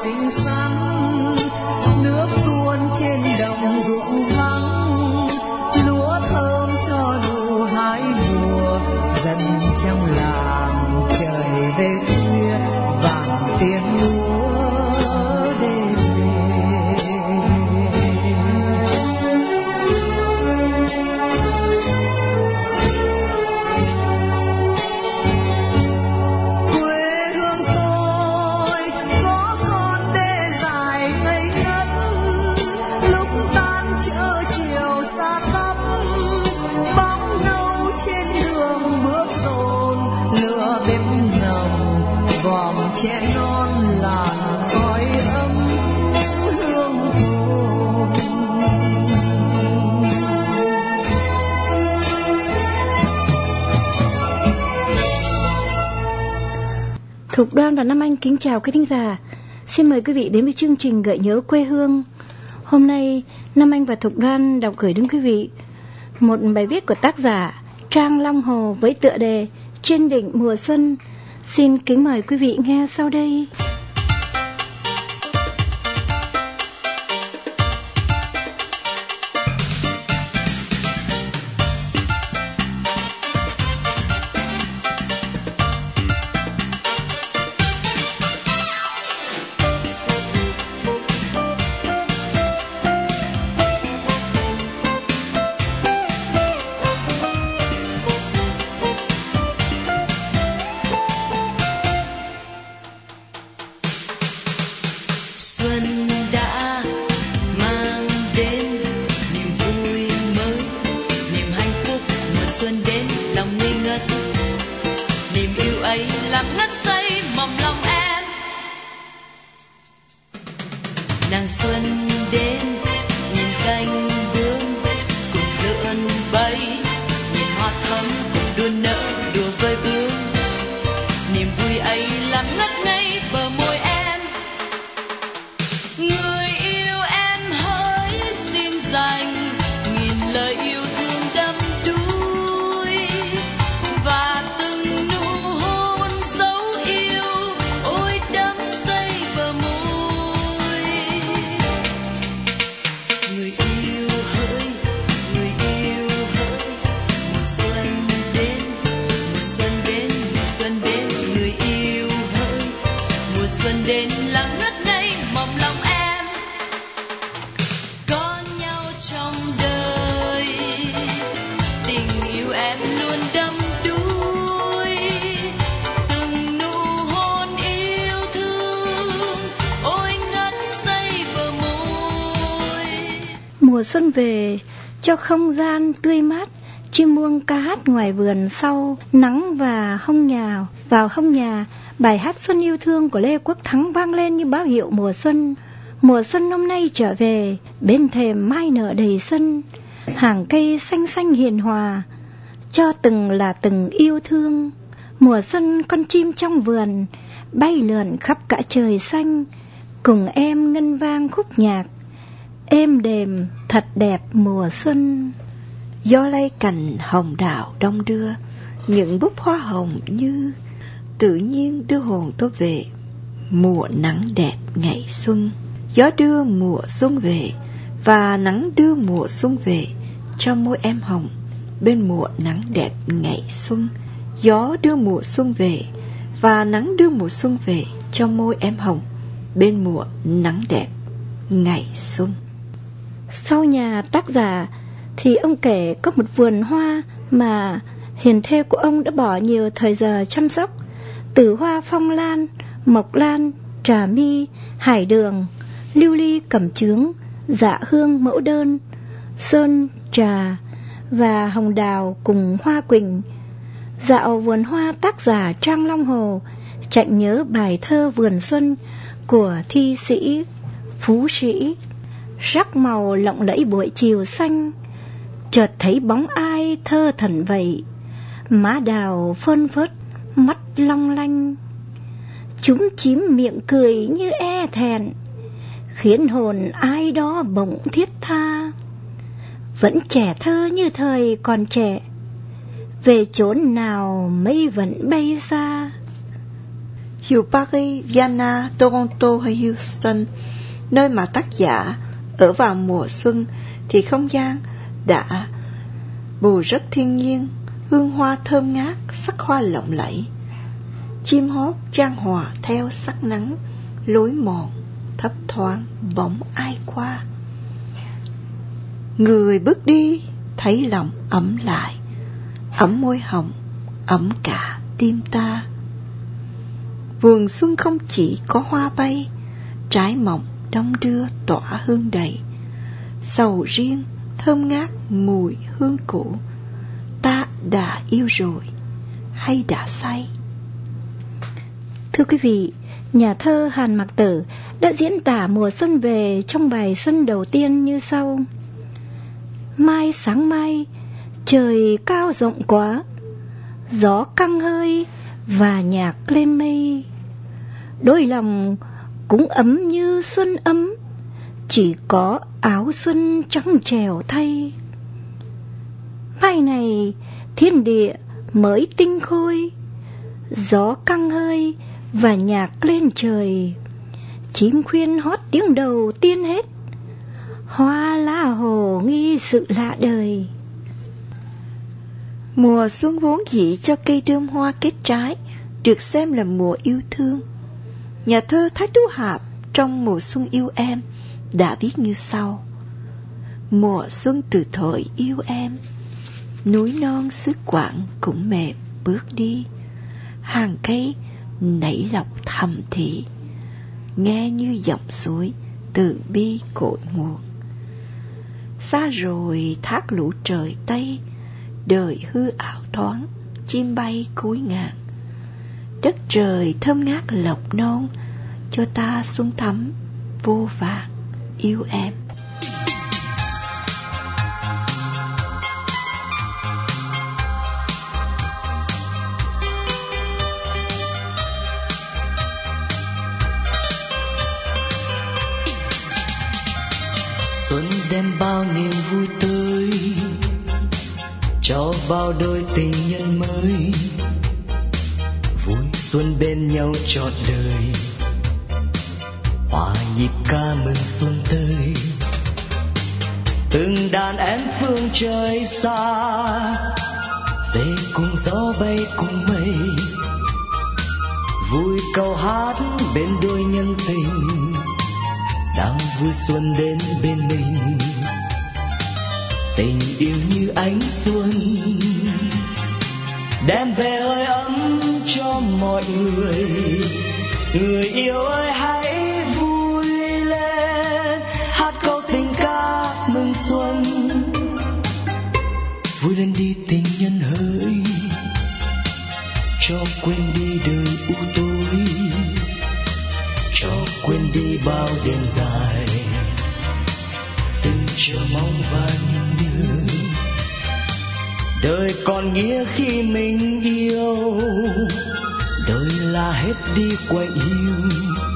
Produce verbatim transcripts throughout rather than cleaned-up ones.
xinh xắn, nước tuôn trên đồng ruộng vắng, lúa thơm cho đủ hai mùa. Dân trong làng trời về khuya, vàng tiếng lúa đêm về. Quê hương tôi có con đê dài ngây ngất, lúc tan chợ chiều xa tắm, bóng nâu trên đường bước dồn, lửa bếp nồng vòm trẻ non làn khói ấm hương hồn. Thục Đoan và Nam Anh kính chào quý thính giả. Xin mời quý vị đến với chương trình Gợi nhớ quê hương. Hôm nay, Nam Anh và Thục Đoan đọc gửi đến quý vị một bài viết của tác giả Trang Long Hồ với tựa đề Trên đỉnh mùa xuân. Xin kính mời quý vị nghe sau đây. Nàng xuân đến, nhìn cánh bướm cùng lượn bay, nhìn hoa thắm đua nở đùa với bướm. Niềm vui ấy làm ngất ngây bờ môi em. Người yêu em hỡi xin dành nghìn lời yêu thương đắm đuối, và từng nụ hôn dấu yêu ôi đắm say bờ môi. Người yêu hỡi, người yêu hỡi, mùa xuân đến, mùa xuân đến, mùa xuân đến. Người yêu hỡi, mùa xuân đến làm ngất ngây mỏng lòng em. Có nhau trong đời, tình yêu em luôn đắm đuối, từng nụ hôn yêu thương ôi ngất say bờ môi. Mùa xuân về cho không gian tươi mát, chim muông ca hát ngoài vườn sau nắng và hông nhà. Vào hông nhà, bài hát Xuân yêu thương của Lê Quốc Thắng vang lên như báo hiệu mùa xuân. Mùa xuân năm nay trở về, bên thềm mai nở đầy sân, hàng cây xanh xanh hiền hòa, cho từng là từng yêu thương. Mùa xuân con chim trong vườn, bay lượn khắp cả trời xanh, cùng em ngân vang khúc nhạc, êm đềm thật đẹp mùa xuân. Gió lay cành hồng đào đông đưa, những búp hoa hồng như tự nhiên đưa hồn tôi về. Mùa nắng đẹp ngày xuân, gió đưa mùa xuân về, và nắng đưa mùa xuân về cho môi em hồng. Bên mùa nắng đẹp ngày xuân, gió đưa mùa xuân về, và nắng đưa mùa xuân về cho môi em hồng. Bên mùa nắng đẹp ngày xuân. Sau nhà tác giả thì ông kể có một vườn hoa mà hiền thê của ông đã bỏ nhiều thời giờ chăm sóc, từ hoa phong lan, mộc lan, trà mi, hải đường, lưu ly cẩm chướng, dạ hương mẫu đơn, sơn trà và hồng đào cùng hoa quỳnh. Dạo vườn hoa, tác giả Trang Long Hồ chạnh nhớ bài thơ Vườn Xuân của thi sĩ Phú Sĩ. Sắc màu lộng lẫy buổi chiều xanh, chợt thấy bóng ai thơ thần vậy, má đào phơn phớt, mắt long lanh, chúm chím miệng cười như e thẹn, khiến hồn ai đó bỗng thiết tha. Vẫn trẻ thơ như thời còn trẻ, về chốn nào mây vẫn bay xa. dù Paris, Vienna, Toronto hay Houston, nơi mà tác giả ở vào mùa xuân, thì không gian đã bù rất thiên nhiên, hương hoa thơm ngát, sắc hoa lộng lẫy. Chim hót chan hòa theo sắc nắng, lối mòn thấp thoáng bóng ai qua. Người bước đi thấy lòng ấm lại, ấm môi hồng, ấm cả tim ta. Vườn xuân không chỉ có hoa bay, trái mọng đong đưa tỏa hương đầy, sầu riêng thơm ngát mùi hương cũ. Ta đã yêu rồi hay đã say? Thưa quý vị, nhà thơ Hàn Mặc Tử đã diễn tả mùa xuân về trong bài xuân đầu tiên như sau: Mai sáng mai, trời cao rộng quá, gió căng hơi và nhạc lên mây. Đôi lòng cũng ấm như xuân ấm, chỉ có áo xuân trắng trèo thay. Mai này thiên địa mới tinh khôi, gió căng hơi và nhạc lên trời. Chim khuyên hót tiếng đầu tiên hết, hoa lá hồ nghi sự lạ đời. Mùa xuân vốn dĩ cho cây đơm hoa kết trái, được xem là mùa yêu thương. Nhà thơ Thái Tú Hạp trong Mùa Xuân Yêu Em đã viết như sau: Mùa xuân từ thời yêu em, núi non xứ Quảng cũng mềm bước đi, hàng cây nảy lọc thầm thị, nghe như giọng suối từ bi cội nguồn. Xa rồi thác lũ trời Tây, đời hư ảo thoáng, chim bay cúi ngàn. Đất trời thơm ngát lộc non, cho ta xuân thắm vô vàn yêu em. Xuân đem bao niềm vui tới, cho bao đôi tình nhân mới, vui xuân bên nhau trọn đời, hòa nhịp ca mừng xuân tới. Từng đàn em phương trời xa, về cùng gió bay cùng mây, vui câu hát bên đôi nhân tình, đang vui xuân đến bên mình. Tình yêu như ánh xuân, đem về hơi ấm cho mọi người. Người yêu ơi hãy vui lên, hát câu tình ca mừng xuân. Vui lên đi tình nhân hỡi, cho quên đi đời u tối, cho quên đi bao đêm dài, từng chờ mong và nhìn nhớ. Đời còn nghĩa khi mình yêu, đời là hết đi quạnh hiu.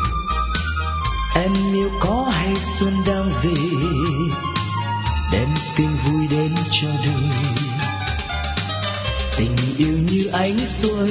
Em yêu có hay xuân đang về, đem tin vui đến cho đời. Tình yêu như ánh xuân,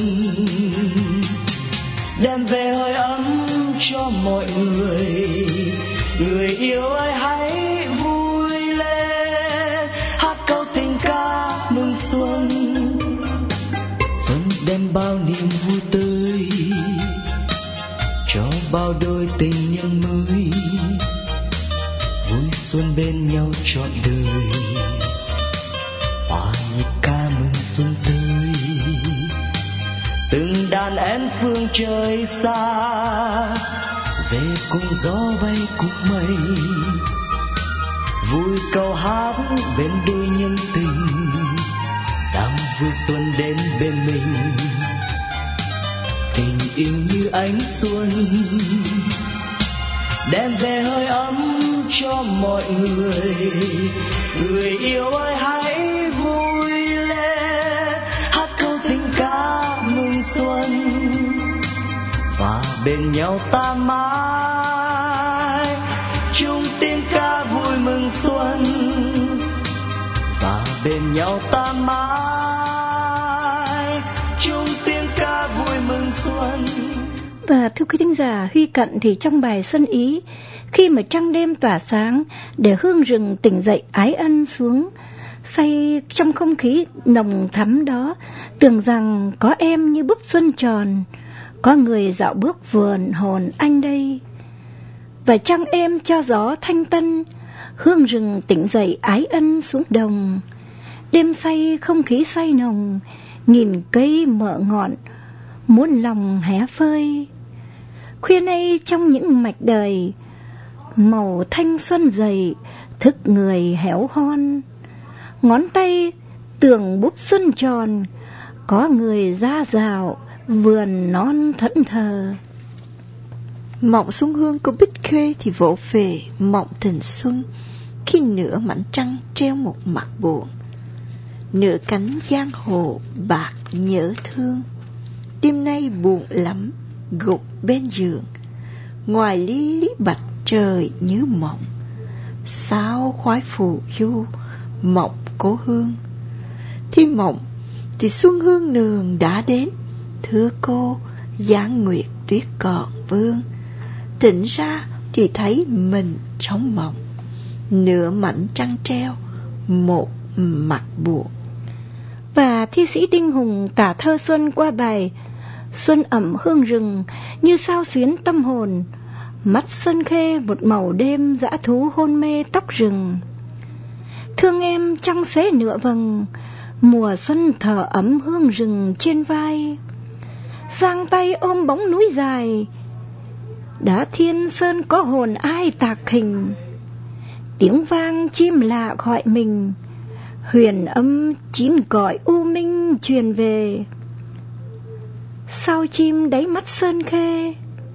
đem về hơi ấm cho mọi người. Người yêu ơi hãy vui lên, hát câu tình ca mừng xuân. Xuân đem bao niềm vui tới, cho bao đôi tình nhân mới, vui xuân bên nhau trọn đời, hòa nhịp ca mừng xuân tới. Từng đàn én phương trời xa, về cùng gió bay cùng mây, vui câu hát bên đôi nhân tình, đang vui xuân đến bên mình. Tình yêu như ánh xuân, đem về hơi ấm cho mọi người. Người yêu ơi hãy vui lên, hát câu tình ca mừng xuân, và bên nhau ta mãi chung tiếng ca vui mừng xuân. Và bên nhau ta mãi chung tiếng ca vui mừng xuân. Và thưa quý thính giả, Huy Cận thì trong bài Xuân Ý, khi mà trăng đêm tỏa sáng để hương rừng tỉnh dậy ái ân xuống, say trong không khí nồng thắm đó, tưởng rằng có em như búp xuân tròn, có người dạo bước vườn hồn anh đây. Và trăng êm cho gió thanh tân, hương rừng tỉnh dậy ái ân xuống đồng. Đêm say không khí say nồng, nghìn cây mở ngọn, muốn lòng hé phơi. Khuya nay trong những mạch đời, màu thanh xuân dày, thức người héo hon. Ngón tay tưởng búp xuân tròn, có người ra rào, vườn non thẫn thờ. Mộng xuân hương của Bích Khê thì vỗ về mộng tình xuân, khi nửa mảnh trăng treo một mặt buồn, nửa cánh giang hồ bạc nhớ thương. Đêm nay buồn lắm, gục bên giường, ngoài ly lý bạch trời như mộng. Sao khoái phù du, mộng cố hương. Thi mộng thì xuân hương nương đã đến, thưa cô, giáng nguyệt tuyết còn vương. Tỉnh ra thì thấy mình trong mộng, nửa mảnh trăng treo, một mặt buồn. Và thi sĩ Đinh Hùng tả thơ xuân qua bài Xuân ẩm hương rừng như sao xuyến tâm hồn. Mắt Xuân Khê một màu đêm dã thú hôn mê tóc rừng. Thương em trăng xế nửa vầng, mùa xuân thở ấm hương rừng trên vai. Giang tay ôm bóng núi dài, đã thiên sơn có hồn ai tạc hình. Tiếng vang chim lạ gọi mình, huyền âm chín gọi u minh truyền về. Sao chim đáy mắt Sơn Khê,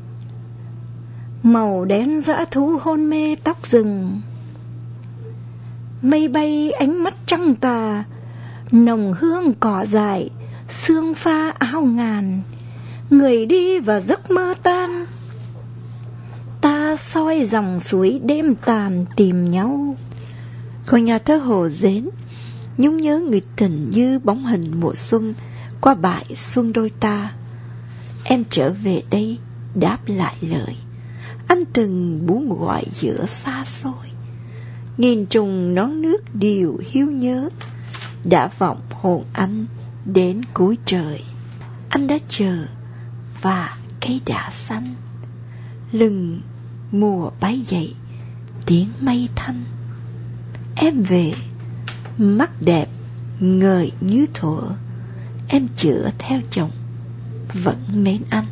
màu đen dã thú hôn mê tóc rừng. Mây bay ánh mắt trăng tà, nồng hương cỏ dại, sương pha áo ngàn. Người đi vào giấc mơ tan, ta soi dòng suối đêm tàn tìm nhau. Còn nhà thơ Hồ Dến nhung nhớ người tình như bóng hình mùa xuân qua bài Xuân đôi ta. Em trở về đây đáp lại lời anh từng muốn gọi giữa xa xôi. Nghìn trùng nón nước điều hiu nhớ, đã vọng hồn anh đến cuối trời. Anh đã chờ và cây đã xanh, lừng mùa bay dậy tiếng mây thanh. Em về mắt đẹp ngời như thuở, em chữa theo chồng vẫn mến anh.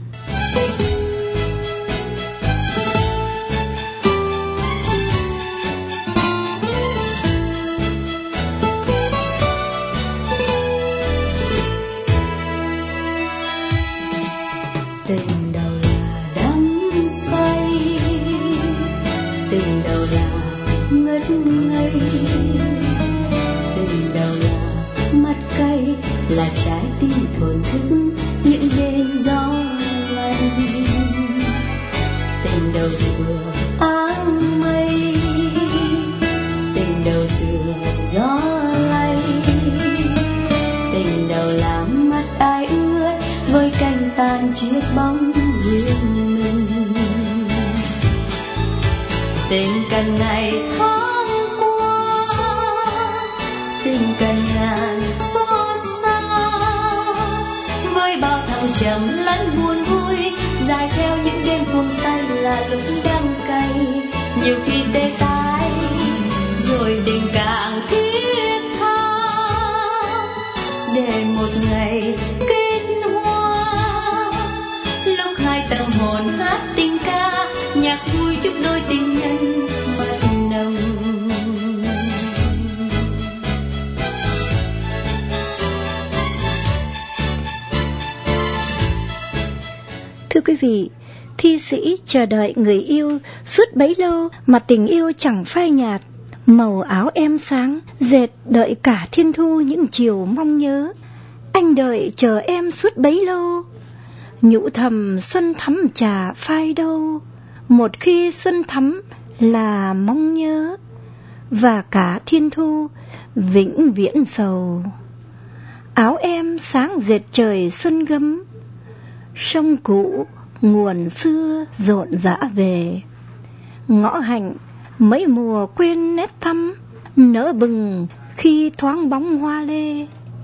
Tình đầu là đắm say, tình đầu là ngất ngây, tình đầu là mắt cay, là trái tim thổn thức những đêm gió lạnh. Tình đầu thừa áng mây, tình đầu thừa gió lay, tình đầu làm mắt ai ướt với cánh tàn chiếc bóng riêng mình. Tình cần ngày tháng qua, tình cần ngàn xót xa, với bao thăng trầm lẫn buồn vui, dài theo những đêm buông say là lúc đắng cay. Nhiều khi tê tái rồi tình càng thiết tha, để một ngày kết hoa. Lúc hai tâm hồn hát tình ca, nhạc vui chúc đôi tình nhân mật nồng. Thưa quý vị, thi sĩ chờ đợi người yêu suốt bấy lâu mà tình yêu chẳng phai nhạt. Màu áo em sáng, dệt đợi cả thiên thu những chiều mong nhớ. Anh đợi chờ em suốt bấy lâu, nhũ thầm xuân thắm chả phai đâu. Một khi xuân thắm là mong nhớ, và cả thiên thu vĩnh viễn sầu. Áo em sáng dệt trời xuân gấm, sông cũ nguồn xưa rộn rã về. Ngõ hạnh mấy mùa quên nét thăm, nở bừng khi thoáng bóng hoa lê.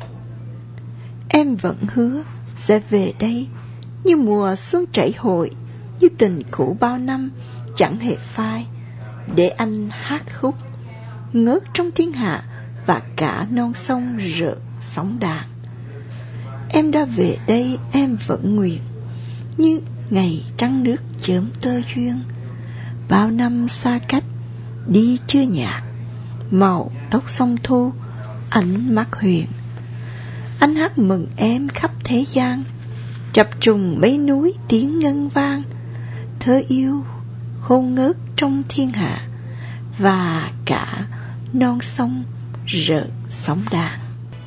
Em vẫn hứa sẽ về đây như mùa xuân chảy hội, như tình cũ bao năm chẳng hề phai, để anh hát khúc ngớt trong thiên hạ và cả non sông rợn sóng đàn. Em đã về đây em vẫn nguyện, như ngày trăng nước chớm tơ duyên. Bao năm xa cách đi chưa nhạt, màu tóc sông thu ánh mắt huyền. Anh hát mừng em khắp thế gian, chập trùng mấy núi tiếng ngân vang. Thơ yêu khôn ngớt trong thiên hạ và cả non sông rợn sóng đàn.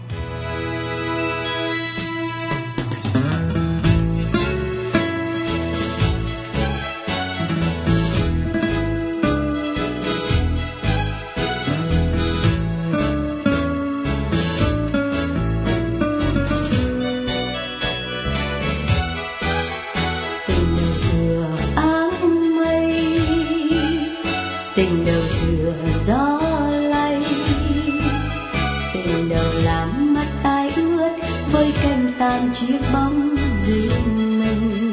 Tình đầu thừa gió lay, tình đầu làm mắt ai ướt với cánh tan chiếc bóng riêng mình.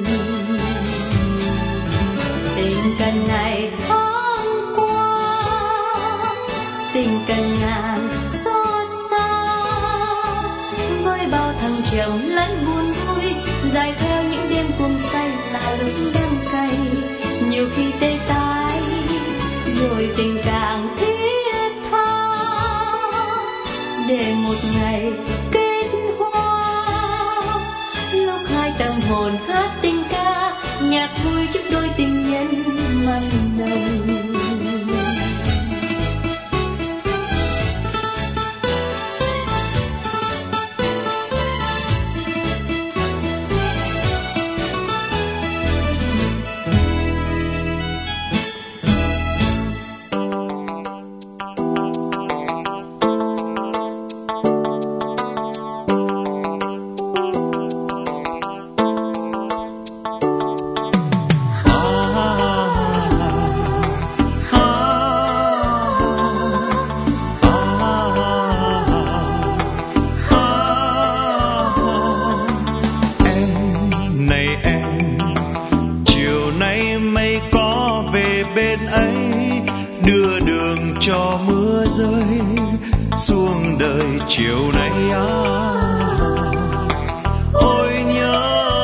Tình cần ngày tháng qua, tình cần ngàn xót xa, với bao thăng trầm lẫn buồn vui, dài theo những đêm cuồng say là lúc đắng cay. Nhiều khi tê tái rồi tình càng thiết tha, để một ngày kết hoa. Lúc hai tâm hồn hát tình ca, nhạc vui chúc đôi tình nhân mặn nồng. Cho mưa rơi xuống đời chiều nay à. Ôi nhớ,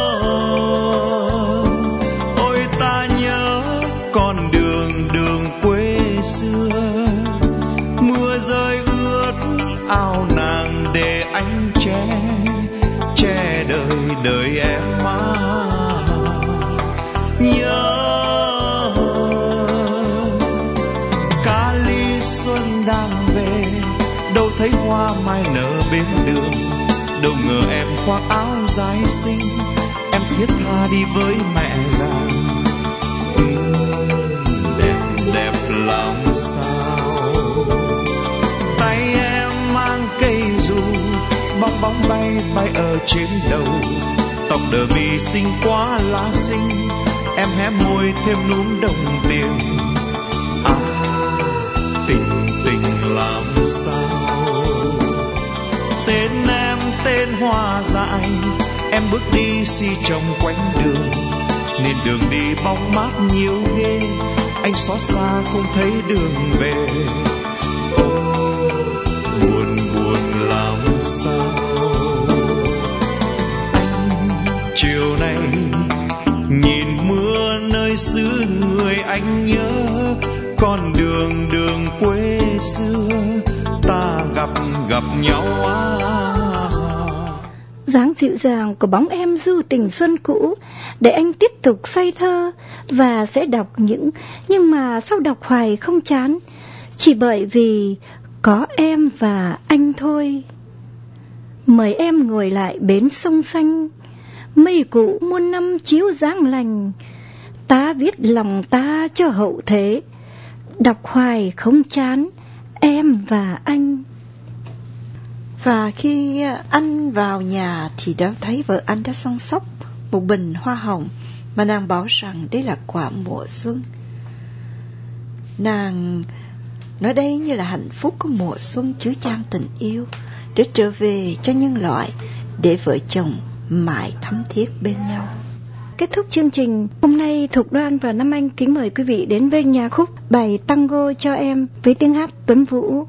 ôi ta nhớ con đường đường quê xưa. Mưa rơi ướt áo nàng để anh che, che đời đời em mà. Nhớ đang về, đâu thấy hoa mai nở bên đường. Đâu ngờ em khoác áo dài xinh, em thiết tha đi với mẹ già. uhm, Đẹp đẹp làm sao. Tay em mang cây dù, bong bóng bay bay ở trên đầu. Tóc đờ mi xinh quá lá xinh, em hé môi thêm núm đồng tiền. À, tình tình làm sao. Tên em tên hoa dại, em bước đi si trong quanh đường. Nên đường đi bóng mát nhiều ghê, anh xót xa không thấy đường về. Ô, buồn buồn làm sao. Anh chiều nay nhìn mưa nơi xứ người anh nhớ. Con đường đường quê xưa ta gặp gặp nhau à. Dáng dịu dàng của bóng em du tình xuân cũ, để anh tiếp tục say thơ và sẽ đọc những nhưng mà sau đọc hoài không chán, chỉ bởi vì có em và anh thôi. Mời em ngồi lại bến sông xanh, mây cũ muôn năm chiếu dáng lành. Ta viết lòng ta cho hậu thế, đọc hoài không chán, em và anh. Và khi anh vào nhà thì đã thấy vợ anh đã săn sóc một bình hoa hồng mà nàng bảo rằng đây là quả mùa xuân. Nàng nói đây như là hạnh phúc của mùa xuân chứa chan tình yêu để trở về cho nhân loại, để vợ chồng mãi thắm thiết bên nhau. Kết thúc chương trình hôm nay, Thục Đoan và Nam Anh kính mời quý vị đến với nhạc khúc bài Tango cho em với tiếng hát Tuấn Vũ.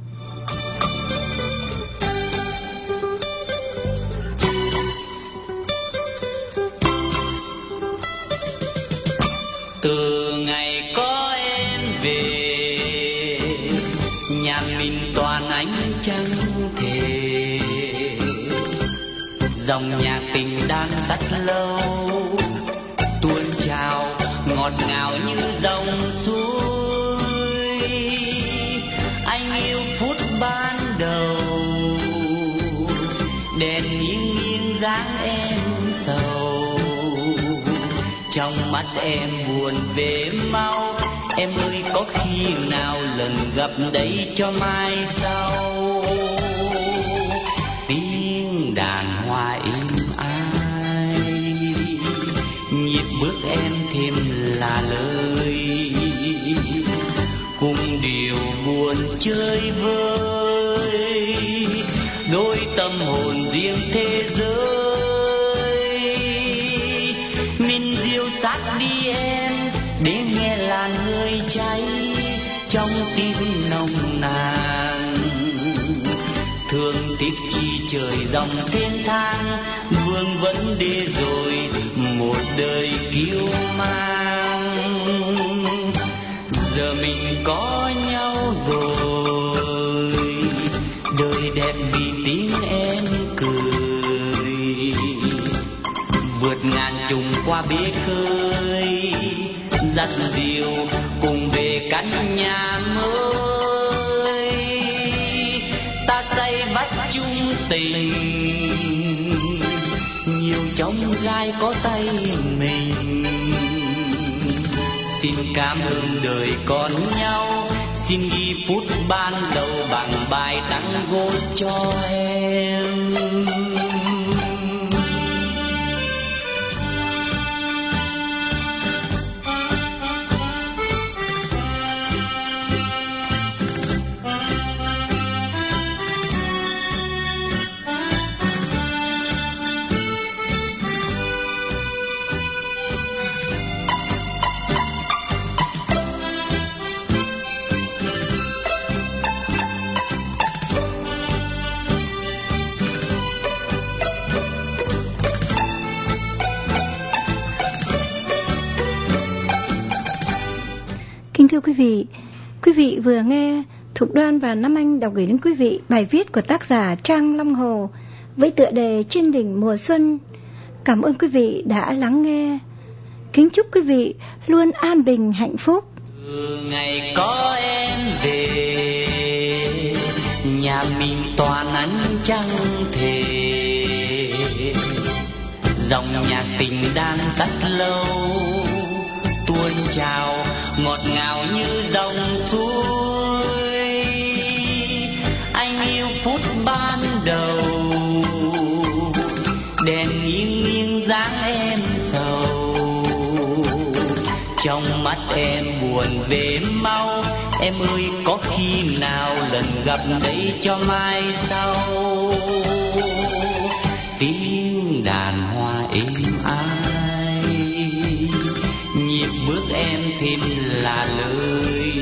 Từ ngày có em về, nhà mình toàn ánh trăng thề, dòng nhạc tình đang tắt lâu, tuôn trào ngọt ngào như dòng suối. Anh yêu phút ban đầu, đèn nghiêng nghiêng dáng em sầu, trong mắt em buồn về mau. Em ơi có khi nào lần gặp đấy cho mai sau, tiếng đàn hoa êm ai, nhịp bước em thêm là lời, cùng điều buồn chơi vơi, đôi tâm hồn riêng thế giới. Mình dìu sát đi em để nghe làn hơi cháy trong tim nồng nàn, thương tiếc chi trời dòng thiên thang, vương vấn đê rồi một đời kiêu mang. Giờ mình có nhau rồi, đời đẹp vì tiếng em cười, vượt ngàn trùng qua bể khơi, dắt dìu cùng về căn nhà mới. Ta say bắt chung tình, nhiều trong gai có tay mình. Xin cảm ơn đời còn nhau, xin ghi phút ban đầu bằng bài tango cho em. Thưa quý vị, quý vị vừa nghe Thục Đoan và Nam Anh đọc gửi đến quý vị bài viết của tác giả Trang Long Hồ với tựa đề Trên đỉnh mùa xuân. Cảm ơn quý vị đã lắng nghe. Kính chúc quý vị luôn an bình hạnh phúc. Từ ngày có em về, nhà mình toàn ánh trăng thề, dòng nhạc tình đang tắt lâu, tuôn trào ngọt ngào như dòng suối. Anh yêu phút ban đầu, đèn nghiêng nghiêng dáng em sầu, trong mắt em buồn về mau. Em ơi có khi nào lần gặp đấy cho mai sau, tiếng đàn hoa êm ai, nhịp bước em thêm là lời,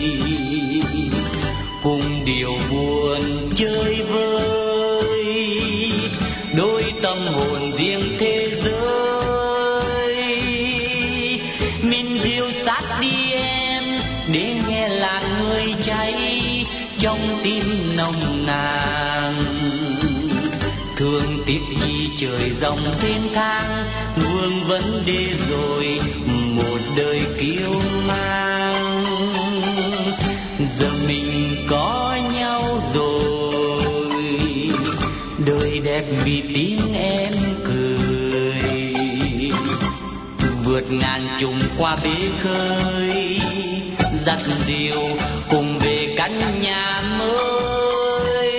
cùng điều buồn chơi vơi, đôi tâm hồn riêng thế giới. Mình dìu sát đi em để nghe làn hơi cháy trong tim nồng nàn, thương tiếc chi trời dòng thiên thang, vương vấn đê rồi một đời kiêu mang. Giờ mình có nhau rồi, đời đẹp vì tiếng em cười, vượt ngàn trùng qua bể khơi, dắt dìu cùng về căn nhà mới.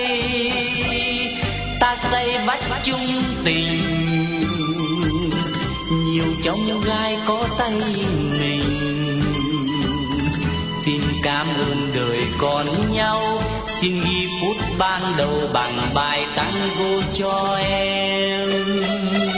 Ta say bắt chung tình, nhiều trong trong gai có tay mình. Xin cảm ơn đời còn nhau, xin ghi phút ban đầu bằng bài tango cho em.